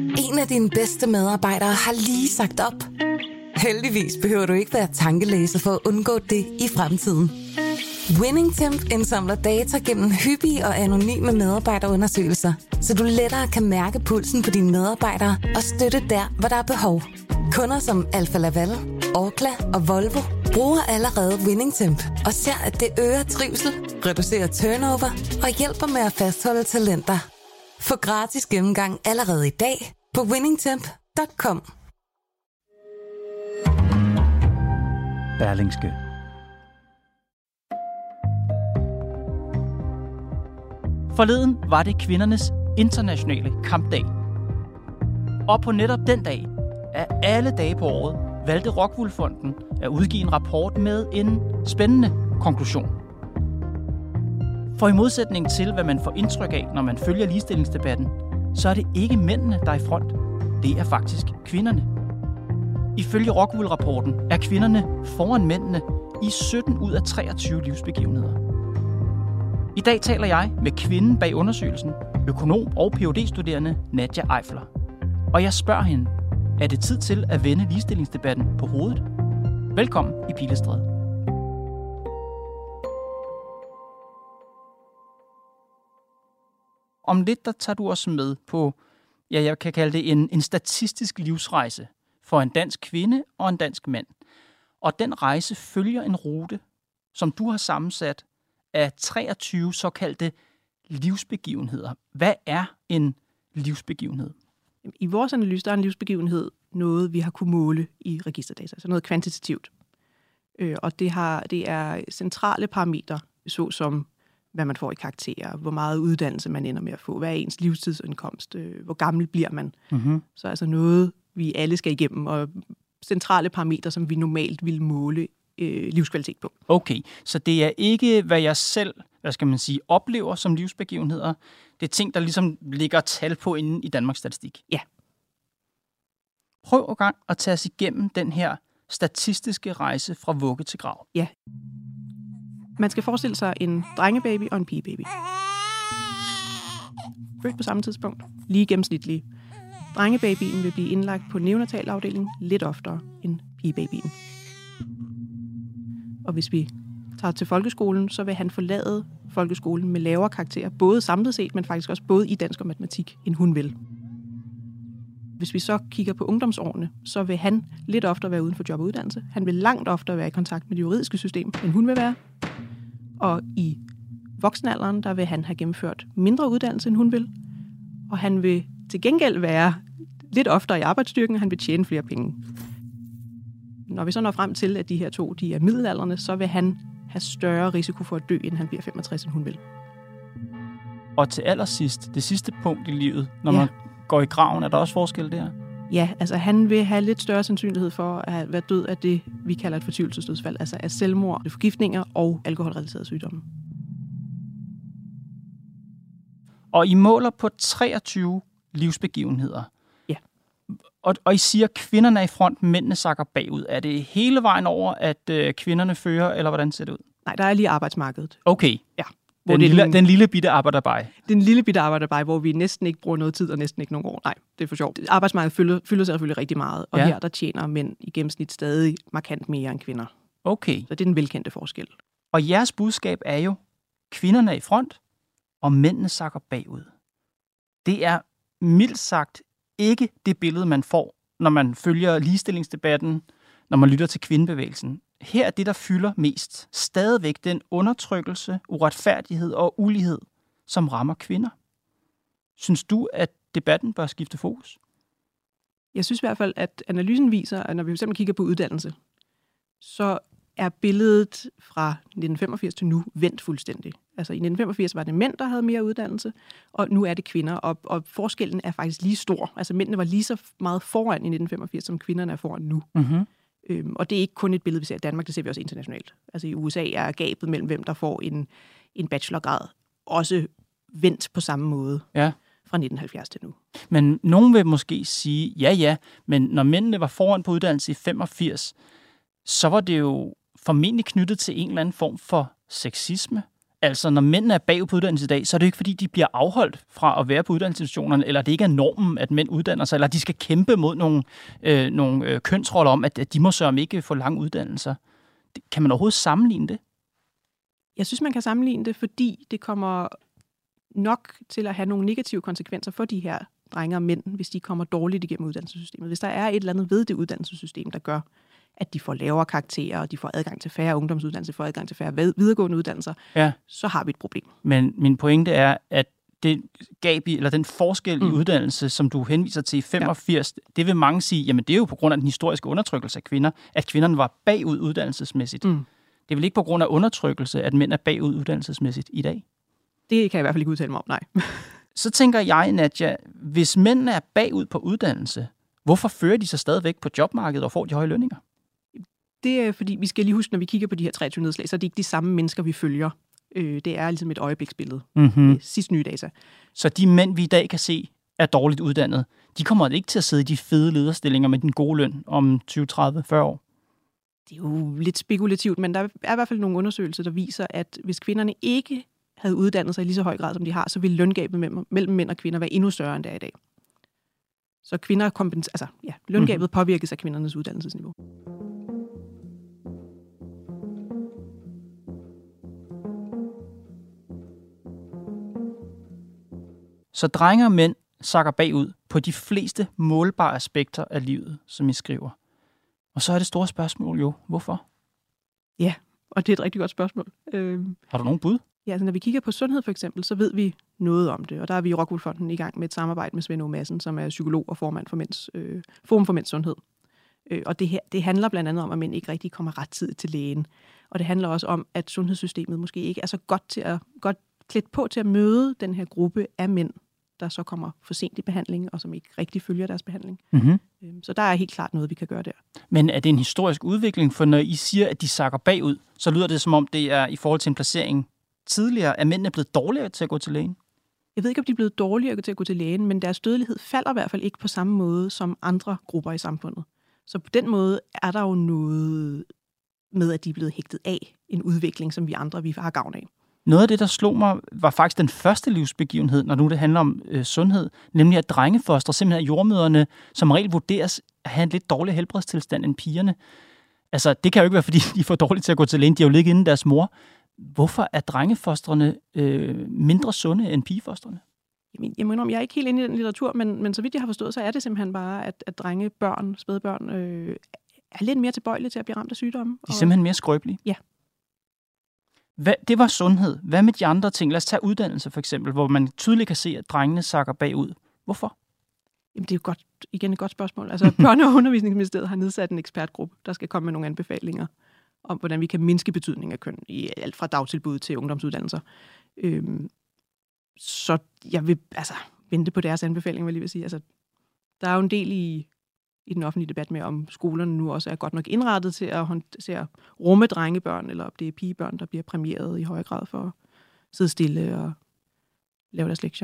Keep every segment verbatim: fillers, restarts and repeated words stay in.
En af dine bedste medarbejdere har lige sagt op. Heldigvis behøver du ikke være tankelæser for at undgå det i fremtiden. WinningTemp indsamler data gennem hyppige og anonyme medarbejderundersøgelser, så du lettere kan mærke pulsen på dine medarbejdere og støtte der, hvor der er behov. Kunder som Alfa Laval, Orkla og Volvo bruger allerede WinningTemp og ser, at det øger trivsel, reducerer turnover og hjælper med at fastholde talenter. Få gratis gennemgang allerede i dag på winningtemp punktum com. Berlingske. Forleden var det kvindernes internationale kampdag. Og på netop den dag, af alle dage på året, valgte Rockwool Fonden at udgive en rapport med en spændende konklusion. For i modsætning til, hvad man får indtryk af, når man følger ligestillingsdebatten, så er det ikke mændene, der er i front. Det er faktisk kvinderne. Ifølge Rockwool-rapporten er kvinderne foran mændene i sytten ud af treogtyve livsbegivenheder. I dag taler jeg med kvinden bag undersøgelsen, økonom og P H D-studerende Nadja Eifler. Og jeg spørger hende, er det tid til at vende ligestillingsdebatten på hovedet? Velkommen i Pilestræde. Om lidt, der tager du os med på, ja, jeg kan kalde det en, en statistisk livsrejse for en dansk kvinde og en dansk mand. Og den rejse følger en rute, som du har sammensat af treogtyve såkaldte livsbegivenheder. Hvad er en livsbegivenhed? I vores analyse, der er en livsbegivenhed noget, vi har kunne måle i registerdata, altså noget kvantitativt. Og det, har, det er centrale parametre, såsom hvad man får i karakterer, hvor meget uddannelse man ender med at få, hvad er ens livstidsindkomst, hvor gammel bliver man. Mm-hmm. Så altså noget, vi alle skal igennem, og centrale parametre, som vi normalt vil måle øh, livskvalitet på. Okay, så det er ikke, hvad jeg selv, hvad skal man sige, oplever som livsbegivenheder. Det er ting, der ligesom ligger tal på inde i Danmarks Statistik. Ja. Prøv en gang at tage os igennem den her statistiske rejse fra vugge til grav. Ja. Man skal forestille sig en drengebaby og en pigebaby. Født på samme tidspunkt, lige gennemsnitlige. Drengebabyen vil blive indlagt på neonatalafdelingen lidt oftere end pigebabyen. Og hvis vi tager til folkeskolen, så vil han forlade folkeskolen med lavere karakterer, både samlet set, men faktisk også både i dansk og matematik, end hun vil. Hvis vi så kigger på ungdomsårene, så vil han lidt oftere være uden for job og uddannelse. Han vil langt oftere være i kontakt med det juridiske system, end hun vil være. Og i voksenalderen, der vil han have gennemført mindre uddannelse, end hun vil. Og han vil til gengæld være lidt oftere i arbejdsstyrken, og han vil tjene flere penge. Når vi så når frem til, at de her to de er middelaldrende, så vil han have større risiko for at dø, inden han bliver femogtres, end hun vil. Og til allersidst, det sidste punkt i livet, når ja. man går i graven, er der også forskel der? Ja, altså han vil have lidt større sandsynlighed for at være død af det, vi kalder et fortvivlelsesdødsfald, altså af selvmord, forgiftninger og alkoholrelaterede sygdomme. Og I måler på treogtyve livsbegivenheder. Ja. Og, og I siger, at kvinderne er i front, mændene sakker bagud. Er det hele vejen over, at øh, kvinderne fører, eller hvordan ser det ud? Nej, der er lige arbejdsmarkedet. Okay. Ja. Den, lille, den, den lille bitte arbejderbej. Den lille bitte arbejderbej, hvor vi næsten ikke bruger noget tid og næsten ikke nogen år. Nej, det er for sjovt. Arbejdsmarkedet fylder, fylder sig selvfølgelig rigtig meget, og ja. Her der tjener mænd i gennemsnit stadig markant mere end kvinder. Okay. Så det er den velkendte forskel. Og jeres budskab er jo, kvinderne er i front, og mændene sakker bagud. Det er mildt sagt ikke det billede, man får, når man følger ligestillingsdebatten, når man lytter til kvindebevægelsen. Her er det, der fylder mest. Stadigvæk den undertrykkelse, uretfærdighed og ulighed, som rammer kvinder. Synes du, at debatten bør skifte fokus? Jeg synes i hvert fald, at analysen viser, at når vi simpelthen kigger på uddannelse, så er billedet fra nitten femogfirs til nu vendt fuldstændig. Altså i nitten femogfirs var det mænd, der havde mere uddannelse, og nu er det kvinder, og, og forskellen er faktisk lige stor. Altså mændene var lige så meget foran i nitten femogfirs, som kvinderne er foran nu. Mm-hmm. Øhm, og det er ikke kun et billede, vi ser i Danmark, det ser vi også internationalt. Altså i U S A er gabet mellem hvem, der får en, en bachelorgrad, også vendt på samme måde ja. Fra nitten halvfjerds til nu. Men nogen vil måske sige, ja ja, men når mændene var foran på uddannelse i femogfirs, så var det jo formentlig knyttet til en eller anden form for sexisme. Altså, når mændene er bagud på uddannelse i dag, så er det jo ikke, fordi de bliver afholdt fra at være på uddannelsesinstitutionerne, eller det ikke er normen, at mænd uddanner sig, eller de skal kæmpe mod nogle, øh, nogle øh, kønsroller om, at, at de må sørge ikke få lange uddannelser. Kan man overhovedet sammenligne det? Jeg synes, man kan sammenligne det, fordi det kommer nok til at have nogle negative konsekvenser for de her drenge og mænd, hvis de kommer dårligt igennem uddannelsessystemet. Hvis der er et eller andet ved det uddannelsessystem, der gør, at de får lavere karakterer, og de får adgang til færre ungdomsuddannelser, får adgang til færre videregående uddannelser, ja. Så har vi et problem. Men min pointe er, at det gab i, eller den forskel mm. i uddannelse, som du henviser til i femogfirs, ja. Det vil mange sige, jamen det er jo på grund af den historiske undertrykkelse af kvinder, at kvinderne var bagud uddannelsesmæssigt. Mm. Det er vel ikke på grund af undertrykkelse, at mænd er bagud uddannelsesmæssigt i dag? Det kan jeg i hvert fald ikke udtale mig om, nej. Så tænker jeg, Nadia, hvis mændene er bagud på uddannelse, hvorfor fører de sig stadigvæk på jobmarkedet og får de høje lønninger? Det er fordi, vi skal lige huske, når vi kigger på de her treogtyve nedslag, så er det ikke de samme mennesker, vi følger. Det er ligesom et øjebliksbillede. Mm-hmm. Sidst nye data. Så de mænd, vi i dag kan se, er dårligt uddannet, de kommer ikke til at sidde i de fede lederstillinger med den gode løn om tyve, tredive, fyrre år? Det er jo lidt spekulativt, men der er i hvert fald nogle undersøgelser, der viser, at hvis kvinderne ikke havde uddannet sig i lige så høj grad, som de har, så ville løngabet mellem mænd og kvinder være endnu større, end det er i dag. Så kvinder kompens- altså, ja, løngabet mm-hmm. påvirkes af kvindernes uddannelsesniveau. Så drenge og mænd sakker bagud på de fleste målbare aspekter af livet, som I skriver. Og så er det store spørgsmål jo, hvorfor? Ja, og det er et rigtig godt spørgsmål. Øh, Har du nogen bud? Ja, altså når vi kigger på sundhed for eksempel, så ved vi noget om det. Og der er vi i Rockwool Fonden i gang med et samarbejde med Svend O. Madsen, som er psykolog og formand for mænds, øh, Forum for Mænds Sundhed. Øh, og det, her, det handler blandt andet om, at mænd ikke rigtig kommer rettidigt til lægen. Og det handler også om, at sundhedssystemet måske ikke er så godt, til at, godt klædt på til at møde den her gruppe af mænd, der så kommer for sent i behandling, og som ikke rigtig følger deres behandling. Mm-hmm. Så der er helt klart noget, vi kan gøre der. Men er det en historisk udvikling? For når I siger, at de sakker bagud, så lyder det som om, det er i forhold til en placering tidligere. Er mændene blevet dårligere til at gå til lægen? Jeg ved ikke, om de er blevet dårligere til at gå til lægen, men deres dødelighed falder i hvert fald ikke på samme måde som andre grupper i samfundet. Så på den måde er der jo noget med, at de er blevet hægtet af en udvikling, som vi andre vi har gavn af. Noget af det, der slog mig, var faktisk den første livsbegivenhed, når nu det handler om øh, sundhed, nemlig at drengefostre, simpelthen jordmøderne, som regel vurderes at have en lidt dårlig helbredstilstand end pigerne. Altså, det kan jo ikke være, fordi de er for dårlige til at gå til lægen. De har jo ligget inden deres mor. Hvorfor er drengefostrene øh, mindre sunde end pigefostrene? Jamen, jeg mener, jeg er ikke helt inde i den litteratur, men, men så vidt jeg har forstået, så er det simpelthen bare, at, at drengebørn, spædbørn, øh, er lidt mere tilbøjelige til at blive ramt af sygdomme. De er simpelthen mere skrøbelige? Ja. Hvad, det var sundhed. Hvad med de andre ting? Lad os tage uddannelse for eksempel, hvor man tydeligt kan se, at drengene sakker bagud. Hvorfor? Jamen, det er jo godt, igen et godt spørgsmål. Altså, Børne- og Undervisningsministeriet har nedsat en ekspertgruppe, der skal komme med nogle anbefalinger om, hvordan vi kan mindske betydningen af køn i alt fra dagtilbud til ungdomsuddannelser. Øhm, så jeg vil altså vente på deres anbefalinger, vil jeg lige vil sige. Altså, der er jo en del i, i den offentlige debat med, om skolerne nu også er godt nok indrettet til at, til at rumme drengebørn, eller om det er pigebørn, der bliver præmieret i højere grad for at sidde stille og lave deres lektier.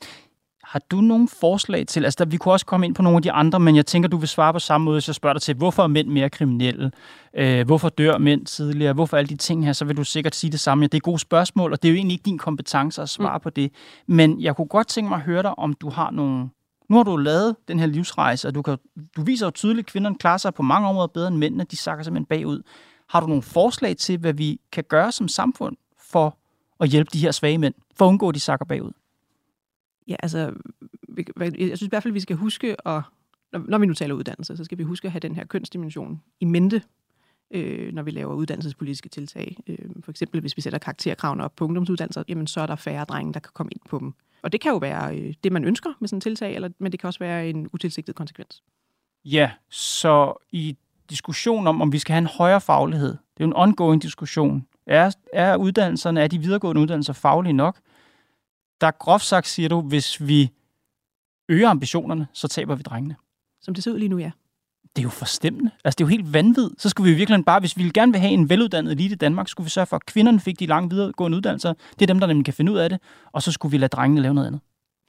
Har du nogle forslag til, altså der, vi kunne også komme ind på nogle af de andre, men jeg tænker, du vil svare på samme måde, hvis jeg spørger dig til, hvorfor er mænd mere kriminelle? Øh, hvorfor dør mænd tidligere? Hvorfor alle de ting her? Så vil du sikkert sige det samme. Ja, det er gode spørgsmål, og det er jo egentlig ikke din kompetence at svare mm. på det. Men jeg kunne godt tænke mig at høre dig, om du har nogle... Nu har du lavet den her livsrejse, og du, kan, du viser jo tydeligt, at kvinderne klarer sig på mange områder bedre end mændene. De sakker simpelthen bagud. Har du nogle forslag til, hvad vi kan gøre som samfund for at hjælpe de her svage mænd, for at undgå, at de sakker bagud? Ja, altså, jeg synes i hvert fald, vi skal huske, at, når vi nu taler uddannelse, så skal vi huske at have den her kønsdimension i mente, øh, når vi laver uddannelsespolitiske tiltag. Øh, for eksempel, hvis vi sætter karakterkravene op på ungdomsuddannelser, jamen, så er der færre drenge, der kan komme ind på dem. Og det kan jo være øh, det, man ønsker med sådan en tiltag, eller, men det kan også være en utilsigtet konsekvens. Ja, så i diskussion om, om vi skal have en højere faglighed, det er jo en ongoing diskussion. Er, er uddannelserne, er de videregående uddannelser faglige nok? Der groft sagt siger du, hvis vi øger ambitionerne, så taber vi drengene. Som det ser ud lige nu, ja. Det er jo forstemmende. Altså, det er jo helt vanvittigt. Så skulle vi virkelig bare, hvis vi gerne vil have en veluddannet elite i Danmark, skulle vi sørge for, at kvinderne fik de lange videregående uddannelser. Det er dem, der nemlig kan finde ud af det. Og så skulle vi lade drengene lave noget andet.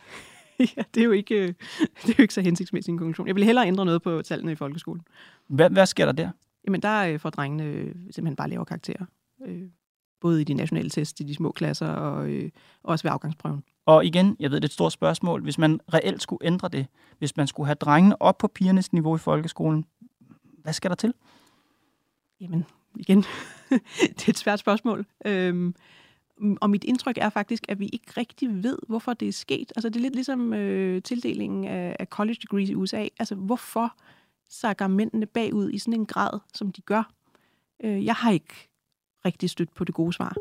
Ja, det er jo ikke, det er jo ikke så hensigtsmæssig en konklusion. Jeg vil hellere ændre noget på tallene i folkeskolen. Hvad, hvad sker der der? Jamen, der får drengene simpelthen bare lavere karakterer. både i de nationale test, i de små klasser og øh, også ved afgangsprøven. Og igen, jeg ved, det er et stort spørgsmål. Hvis man reelt skulle ændre det, hvis man skulle have drengene op på pigernes niveau i folkeskolen, hvad skal der til? Jamen, igen, det er et svært spørgsmål. Øhm, og mit indtryk er faktisk, at vi ikke rigtig ved, hvorfor det er sket. Altså, det er lidt ligesom øh, tildelingen af, af college degrees i U S A. Altså, hvorfor sakker mændene bagud i sådan en grad, som de gør? Øh, jeg har ikke rigtig stødt på det gode svar.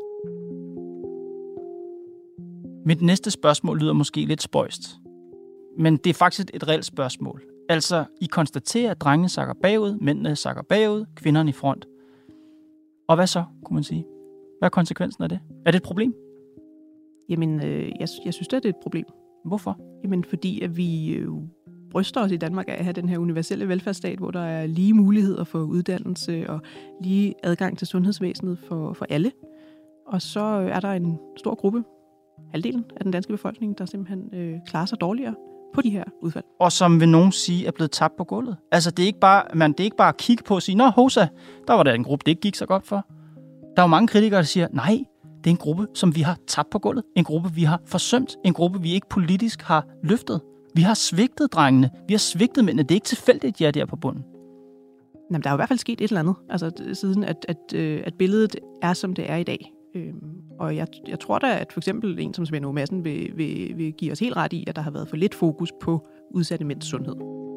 Mit næste spørgsmål lyder måske lidt spøjst. Men det er faktisk et reelt spørgsmål. Altså, I konstaterer, at drengene sakker bagud, mændene sakker bagud, kvinderne i front. Og hvad så, kunne man sige? Hvad er konsekvensen af det? Er det et problem? Jamen, øh, jeg, jeg synes, det er et problem. Hvorfor? Jamen, fordi at vi øh, bryster os i Danmark af at have den her universelle velfærdsstat, hvor der er lige muligheder for uddannelse og lige adgang til sundhedsvæsenet for, for alle. Og så er der en stor gruppe, halvdelen af den danske befolkning, der simpelthen øh, klarer sig dårligere på de her udfald. Og som vil nogen sige, er blevet tabt på gulvet. Altså, det er ikke bare, man, det er ikke bare at kigge på og sige, nå, hosa, der var der en gruppe, det ikke gik så godt for. Der er jo mange kritikere, der siger, nej, det er en gruppe, som vi har tabt på gulvet. En gruppe, vi har forsømt. En gruppe, vi ikke politisk har løftet. Vi har svigtet drengene. Vi har svigtet mændene. Det er ikke tilfældigt, at de er der på bunden. Jamen, der er jo i hvert fald sket et eller andet, altså siden at, at, at billedet er, som det er i dag. Øhm, og jeg, jeg tror da, at for eksempel en som Svend Aage Madsen vil, vil, vil give os helt ret i, at der har været for lidt fokus på udsatte mænds sundhed.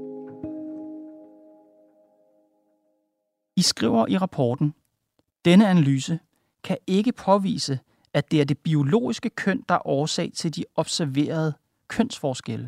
I skriver i rapporten, denne analyse kan ikke påvise, at det er det biologiske køn, der er årsag til de observerede kønsforskelle.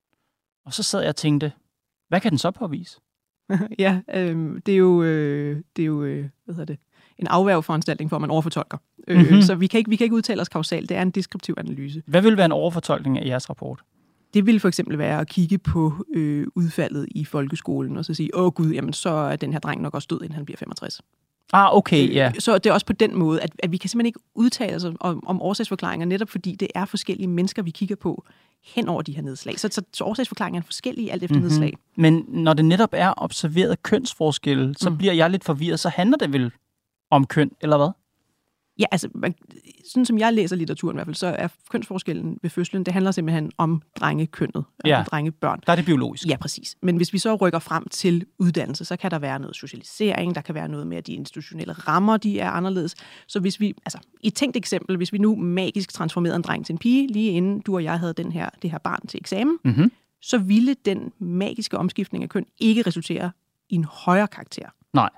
Og så sad jeg og tænkte, hvad kan den så påvise? ja, øh, det er jo, øh, det er jo øh, hvad hedder det, en afværgeforanstaltning, for at man overfortolker. Mm-hmm. Øh, så vi kan, ikke, vi kan ikke udtale os kausalt. Det er en deskriptiv analyse. Hvad vil være en overfortolkning af jeres rapport? Det vil for eksempel være at kigge på øh, udfaldet i folkeskolen, og så sige, åh gud, jamen så er den her dreng nok også død, inden han bliver femogtres. Ah, okay, ja. Så det er også på den måde, at, at vi kan simpelthen ikke udtale os om, om årsagsforklaringer, netop fordi det er forskellige mennesker, vi kigger på hen over de her nedslag. Så, så, så årsagsforklaringer er forskellige alt efter mm-hmm. nedslag. Men når det netop er observeret kønsforskelle, så mm. bliver jeg lidt forvirret. Så handler det vel om køn, eller hvad? Ja, altså, man, sådan som jeg læser litteraturen i hvert fald, så er kønsforskellen ved fødslen, det handler simpelthen om drengekønnet, ja. om drengebørn. Der er det biologisk. Ja, præcis. Men hvis vi så rykker frem til uddannelse, så kan der være noget socialisering, der kan være noget med, at de institutionelle rammer, de er anderledes. Så hvis vi, altså, i et tænkt eksempel, hvis vi nu magisk transformerede en dreng til en pige, lige inden du og jeg havde den her, det her barn til eksamen, mm-hmm. så ville den magiske omskiftning af køn ikke resultere i en højere karakter. Nej.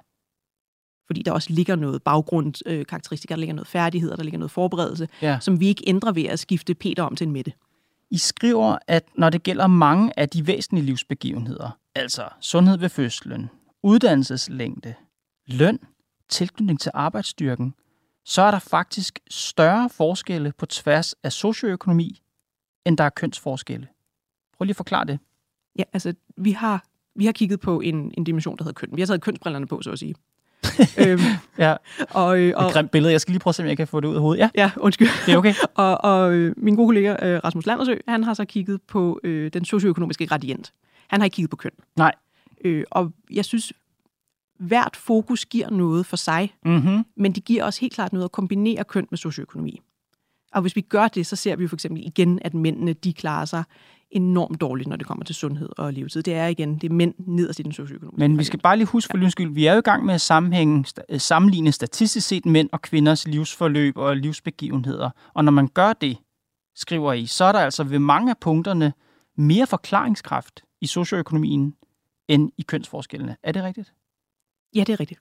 Fordi der også ligger noget baggrundskarakteristika, der ligger noget færdigheder, der ligger noget forberedelse, ja. som vi ikke ændrer ved at skifte Peter om til en Mette. I skriver, at når det gælder mange af de væsentlige livsbegivenheder, altså sundhed ved fødslen, uddannelseslængde, løn, tilknytning til arbejdsstyrken, så er der faktisk større forskelle på tværs af socioøkonomi, end der er kønsforskelle. Prøv lige at forklare det. Ja, altså, vi har, vi har kigget på en, en dimension, der hedder køn. Vi har taget kønsbrillerne på, så at sige. øhm, ja, og, øh, og, et grimt billede. Jeg skal lige prøve at se, om jeg kan få det ud af hovedet. Ja, ja undskyld. Det er okay. og og øh, min gode kollega øh, Rasmus Landersø, han har så kigget på øh, den socioøkonomiske gradient. Han har ikke kigget på køn. Nej. Øh, og jeg synes, hvert fokus giver noget for sig, mm-hmm. men det giver også helt klart noget at kombinere køn med socioøkonomi. Og hvis vi gør det, så ser vi jo for eksempel igen, at mændene, de klarer sig enormt dårligt, når det kommer til sundhed og levetid. Det er igen, det er mænd nederst i den socioøkonomiske. Men vi skal bare lige huske for lyns skyld, vi er jo i gang med at sammenhænge, sammenligne statistisk set mænd og kvinders livsforløb og livsbegivenheder. Og når man gør det, skriver I, så er der altså ved mange af punkterne mere forklaringskraft i socioøkonomien end i kønsforskellene. Er det rigtigt? Ja, det er rigtigt.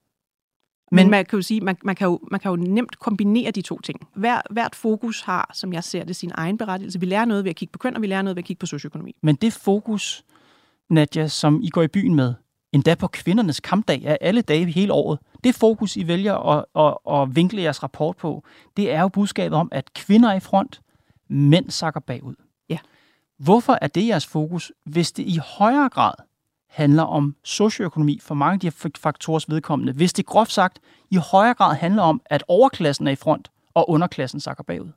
Men, Men man kan jo sige, man, man, kan jo, man kan jo nemt kombinere de to ting. Hver, hvert fokus har, som jeg ser det, sin egen berettigelse. Vi lærer noget ved at kigge på køn, og vi lærer noget ved at kigge på socioøkonomi. Men det fokus, Nadia, som I går i byen med, endda på kvindernes kampdag af alle dage hele året, det fokus, I vælger at, at, at vinkle jeres rapport på, det er jo budskabet om, at kvinder er i front, mænd sakker bagud. Ja. Hvorfor er det jeres fokus, hvis det i højere grad handler om socioøkonomi for mange af de her faktorers vedkommende, hvis det groft sagt i højere grad handler om, at overklassen er i front, og underklassen sakker bagud?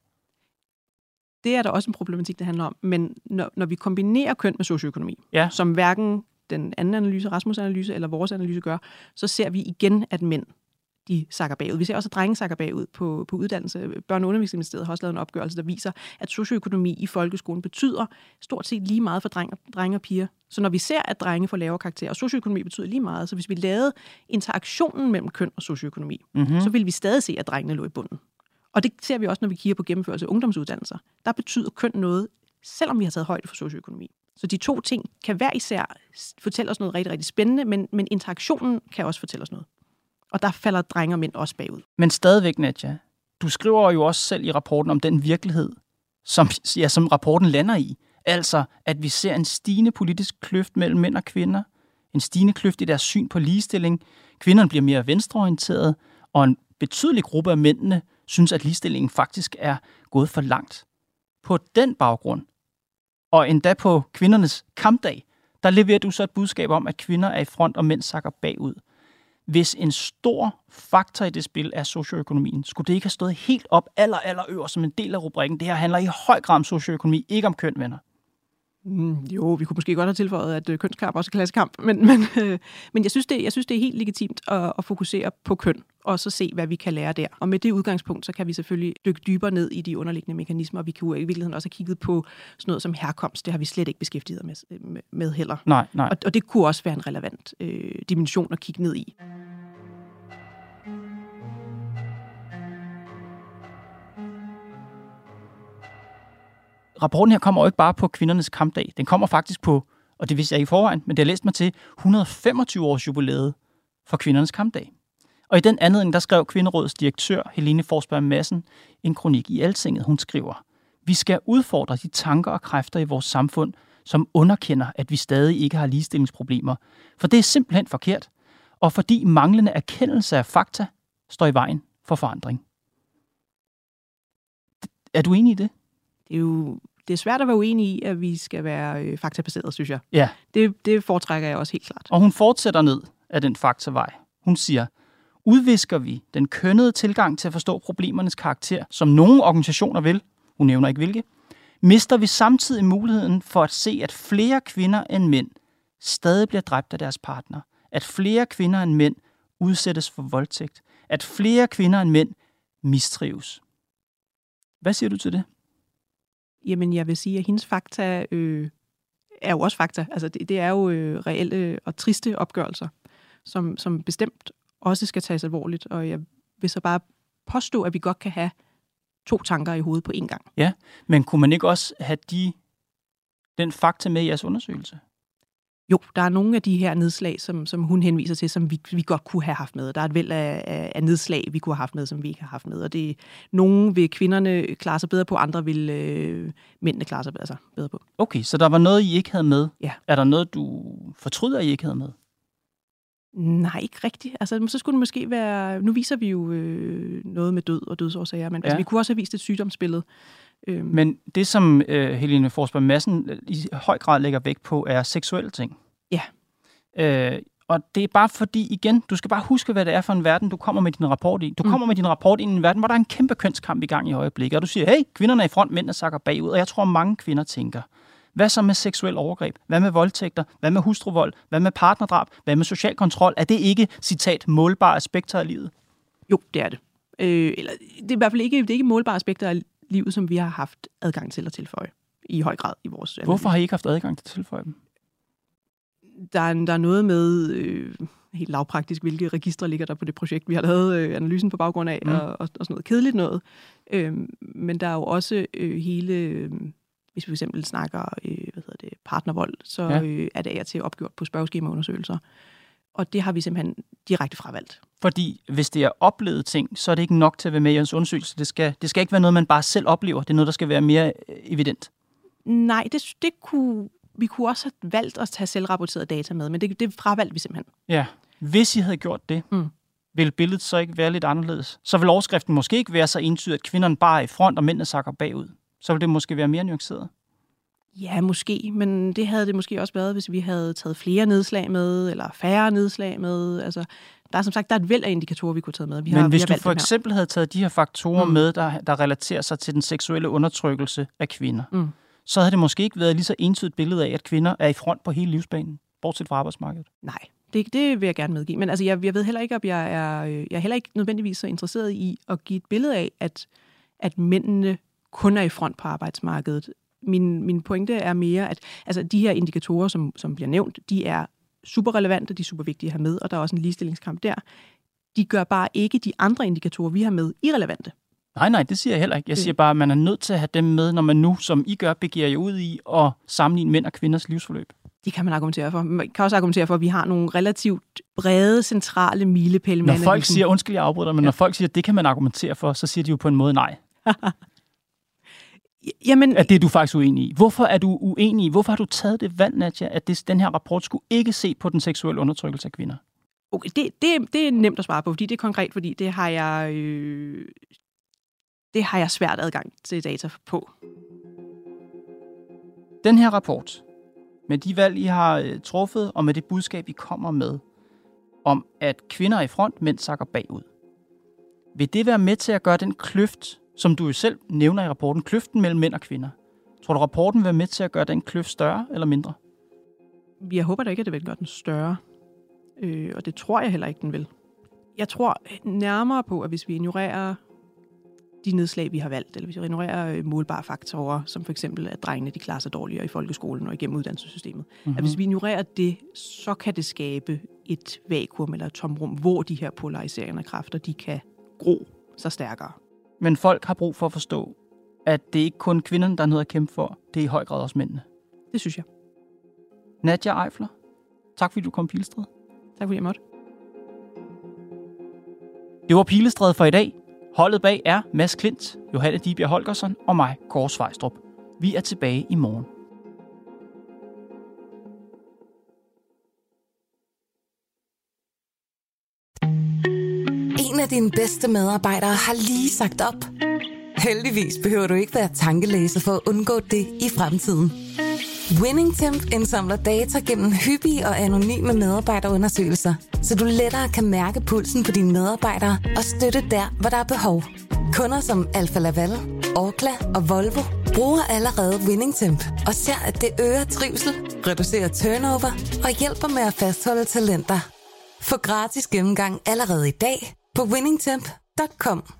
Det er der også en problematik, det handler om. Men når, når vi kombinerer køn med socioøkonomi, ja. som hverken den anden analyse, Rasmus' analyse eller vores analyse gør, så ser vi igen, at mænd, de sakker bagud. Vi ser også, at drenge sakker bagud på, på uddannelse. Børne- og Undervisningsministeriet har også lavet en opgørelse, der viser, at socioøkonomi i folkeskolen betyder stort set lige meget for drenge, drenge og piger. Så når vi ser, at drenge får lavere karakterer, og socioøkonomi betyder lige meget, så hvis vi lavede interaktionen mellem køn og socioøkonomi, mm-hmm. så vil vi stadig se, at drengene lå i bunden. Og det ser vi også, når vi kigger på gennemførelse af ungdomsuddannelser. Der betyder køn noget, selvom vi har taget højde for socioøkonomi. Så de to ting kan hver især fortælle os noget rigtig, rigtig spændende, men, men interaktionen kan også fortælle os noget. Og der falder drenge og mænd også bagud. Men stadigvæk, Nadja, du skriver jo også selv i rapporten om den virkelighed, som, ja, som rapporten lander i. Altså, at vi ser en stigende politisk kløft mellem mænd og kvinder, en stigende kløft i deres syn på ligestilling. Kvinderne bliver mere venstreorienterede, og en betydelig gruppe af mændene synes, at ligestillingen faktisk er gået for langt. På den baggrund, og endda på kvindernes kampdag, der leverer du så et budskab om, at kvinder er i front, og mænd sakker bagud. Hvis en stor faktor i det spil er socioøkonomien, skulle det ikke have stået helt op aller, aller øverst som en del af rubrikken. Det her handler i høj grad om socioøkonomi, ikke om køn, venner. Mm, jo, vi kunne måske godt have tilføjet, at øh, kønskamp også er klassekamp, men, men, øh, men jeg, synes, det, jeg synes, det er helt legitimt at, at fokusere på køn, og så se, hvad vi kan lære der. Og med det udgangspunkt, så kan vi selvfølgelig dykke dybere ned i de underliggende mekanismer, og vi kan jo i virkeligheden også have kigget på sådan noget som herkomst. Det har vi slet ikke beskæftiget med, med, med heller. Nej, nej. Og, og det kunne også være en relevant øh, dimension at kigge ned i. Rapporten her kommer jo ikke bare på kvindernes kampdag. Den kommer faktisk på, og det vidste jeg ikke i forvejen, men det har læst mig til, et hundrede og femogtyve års jubilæet for kvindernes kampdag. Og i den anledning, der skrev Kvinderådets direktør, Helene Forsberg Madsen, en kronik i Altinget. Hun skriver, vi skal udfordre de tanker og kræfter i vores samfund, som underkender, at vi stadig ikke har ligestillingsproblemer. For det er simpelthen forkert, og fordi manglende erkendelse af fakta står i vejen for forandring. Er du enig i det? Det er jo det er svært at være uenig i, at vi skal være øh, faktabaseret, synes jeg. Ja. Det, det foretrækker jeg også helt klart. Og hun fortsætter ned af den faktavej. Hun siger, udvisker vi den kønnede tilgang til at forstå problemernes karakter, som nogle organisationer vil, hun nævner ikke hvilke, mister vi samtidig muligheden for at se, at flere kvinder end mænd stadig bliver dræbt af deres partner, at flere kvinder end mænd udsættes for voldtægt, at flere kvinder end mænd mistrives. Hvad siger du til det? Jamen, jeg vil sige, at hendes fakta øh, er jo også fakta. Altså, det, det er jo øh, reelle og triste opgørelser, som, som bestemt også skal tages alvorligt. Og jeg vil så bare påstå, at vi godt kan have to tanker i hovedet på én gang. Ja, men kunne man ikke også have de, den fakta med i jeres undersøgelse? Jo, der er nogle af de her nedslag, som, som hun henviser til, som vi, vi godt kunne have haft med. Der er et væld af, af, af nedslag, vi kunne have haft med, som vi ikke har haft med. Og det nogle vil kvinderne klare sig bedre på, andre vil øh, mændene klare sig altså, bedre på. Okay, så der var noget, I ikke havde med. Ja. Er der noget, du fortryder, I ikke havde med? Nej, ikke rigtigt. Altså, så skulle det måske være... Nu viser vi jo øh, noget med død og dødsårsager, men ja. altså, vi kunne også have vist et sygdomsbillede. Øhm. Men det, som øh, Helene Forsberg Madsen i høj grad lægger vægt på, er seksuelle ting. Ja. Øh, og det er bare fordi, igen, du skal bare huske, hvad det er for en verden, du kommer med din rapport i. Du mm. kommer med din rapport ind i en verden, hvor der er en kæmpe kønskamp i gang i øjeblikket, og du siger, hey, kvinderne er i front, mændene sakker bagud. Og jeg tror, mange kvinder tænker, hvad så med seksuel overgreb? Hvad med voldtægter? Hvad med hustruvold? Hvad med partnerdrab? Hvad med social kontrol? Er det ikke, citat, målbare aspekter af livet? Jo, det er det. Øh, eller, det er i hvert fald ikke, det er ikke målbare aspekter af livet, som vi har haft adgang til at tilføje i høj grad i vores... Hvorfor har I ikke haft adgang til at tilføje dem? Der er, der er noget med, øh, helt lavpraktisk, hvilke registre ligger der på det projekt, vi har lavet øh, analysen på baggrund af, mm. og, og, og sådan noget kedeligt noget. Øh, men der er jo også øh, hele... Øh, hvis vi for eksempel snakker øh, hvad hedder det, partnervold, så ja. øh, er det af og til opgjort på spørgeskemaundersøgelser. Og det har vi simpelthen direkte fravalgt. Fordi hvis det er oplevet ting, så er det ikke nok til at være med i ens undersøgelse. Det skal, det skal ikke være noget, man bare selv oplever. Det er noget, der skal være mere evident. Nej, det, det kunne, vi kunne også have valgt at tage selvrapporteret data med, men det, det fravalgte vi simpelthen. Ja, hvis I havde gjort det, mm. ville billedet så ikke være lidt anderledes? Så vil overskriften måske ikke være så entydig, at kvinderne bare er i front, og mændene sakker bagud. Så ville det måske være mere nuanceret. Ja, måske, men det havde det måske også været, hvis vi havde taget flere nedslag med, eller færre nedslag med. Altså, der er som sagt der er et væld af indikatorer, vi kunne tage med. Vi men har, hvis vi har du for eksempel havde taget de her faktorer mm. med, der, der relaterer sig til den seksuelle undertrykkelse af kvinder, mm. så havde det måske ikke været lige så entydigt billede af, at kvinder er i front på hele livsbanen, bortset fra arbejdsmarkedet. Nej, Det, det vil jeg gerne medgive. Men altså, jeg, jeg ved heller ikke, om jeg er, jeg er heller ikke nødvendigvis så interesseret i at give et billede af, at, at mændene kun er i front på arbejdsmarkedet. Min, min pointe er mere, at altså, de her indikatorer, som, som bliver nævnt, de er super relevante, de er super vigtige at have med, og der er også en ligestillingskamp der. De gør bare ikke de andre indikatorer, vi har med, irrelevante. Nej, nej, det siger jeg heller ikke. Jeg siger bare, at man er nødt til at have dem med, når man nu, som I gør, begiver jer ud i at sammenligne mænd og kvinders livsforløb. Det kan man argumentere for. Man kan også argumentere for, at vi har nogle relativt brede, centrale milepæle. Når folk siger, undskyld, jeg afbryder, men ja. når folk siger, at det kan man argumentere for, så siger de jo på en måde nej. Jamen, at det er du faktisk uenig i. Hvorfor er du uenig i? Hvorfor har du taget det valg, Nadia, at det, den her rapport skulle ikke se på den seksuelle undertrykkelse af kvinder? Okay, det, det, det er nemt at svare på, fordi det er konkret, fordi det har jeg, øh, det har jeg svært adgang til data på. Den her rapport, med de valg, I har øh, truffet, og med det budskab, I kommer med, om at kvinder er i front, mænd sakker bagud. Vil det være med til at gøre den kløft, som du jo selv nævner i rapporten, kløften mellem mænd og kvinder? Tror du, rapporten vil være med til at gøre den kløft større eller mindre? Jeg håber da ikke, at det vil gøre den større. Øh, og det tror jeg heller ikke, den vil. Jeg tror nærmere på, at hvis vi ignorerer de nedslag, vi har valgt, eller hvis vi ignorerer målbare faktorer, som for eksempel, at drengene de klarer sig dårligere i folkeskolen og igennem uddannelsessystemet, mm-hmm. at hvis vi ignorerer det, så kan det skabe et vakuum eller et tomrum, hvor de her polariserende kræfter, de kan gro sig stærkere. Men folk har brug for at forstå, at det ikke kun kvinderne, der er noget at kæmpe for, det er i høj grad også mændene. Det synes jeg. Nadia Eifler, tak fordi du kom, Pilestræde. Tak fordi jeg måtte. Det var Pilestræde for i dag. Holdet bag er Mads Klint, Johanne Dibjerg Holgersen og mig, Kåre Svejstrup. Vi er tilbage i morgen. En af dine bedste medarbejdere har lige sagt op. Heldigvis behøver du ikke være tankelæser for at undgå det i fremtiden. WinningTemp indsamler data gennem hyppige og anonyme medarbejderundersøgelser, så du lettere kan mærke pulsen på dine medarbejdere og støtte der, hvor der er behov. Kunder som Alfa Laval, Orkla og Volvo bruger allerede WinningTemp og ser, at det øger trivsel, reducerer turnover og hjælper med at fastholde talenter. Få gratis gennemgang allerede i dag på winningtemp punktum com.